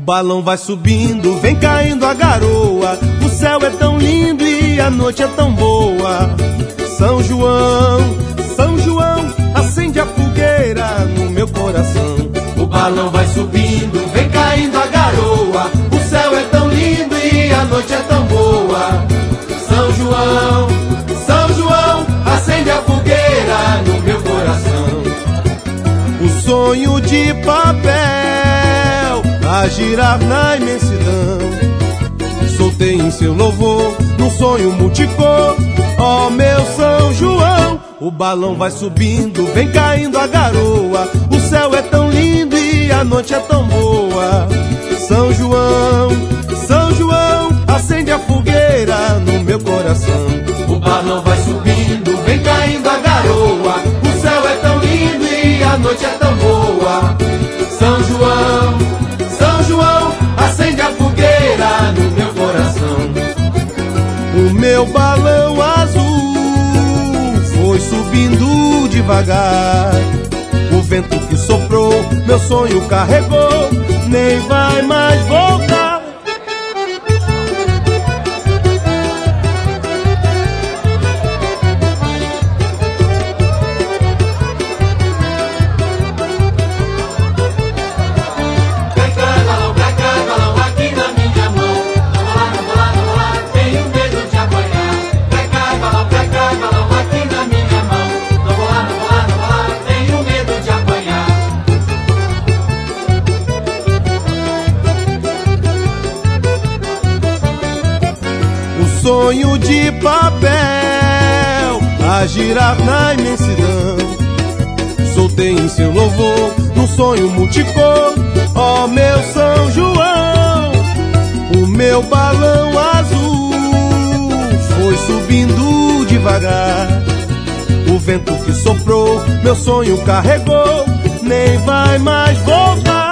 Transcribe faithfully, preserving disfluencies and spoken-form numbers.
balão vai subindo, vem caindo a garoa. O céu é tão lindo e a noite é tão boa. São João, São João, acende a fogueira no meu coração. O balão vai subindo, vem caindo a garoa. O céu é tão lindo e a noite é tão boa. São João, São João, acende a fogueira no meu coração. O sonho de papel a girar na imensidão, soltei em seu louvor num sonho multicor. Ó oh, meu São João, o balão vai subindo, vem caindo a garoa. O céu é tão lindo e a noite é tão boa. São João, São João, acende a fogueira no meu coração. O balão vai subindo, vem caindo a garoa. O céu é tão lindo e a noite é tão boa. São João, São João, acende a fogueira no meu coração. O meu balão azul foi subindo devagar. O vento que soprou, meu sonho carregou, nem vai mais voltar. Sonho de papel a girar na imensidão, soltei em seu louvor num sonho multicor. Ó oh, meu São João, o meu balão azul foi subindo devagar. O vento que soprou, meu sonho carregou, nem vai mais voltar.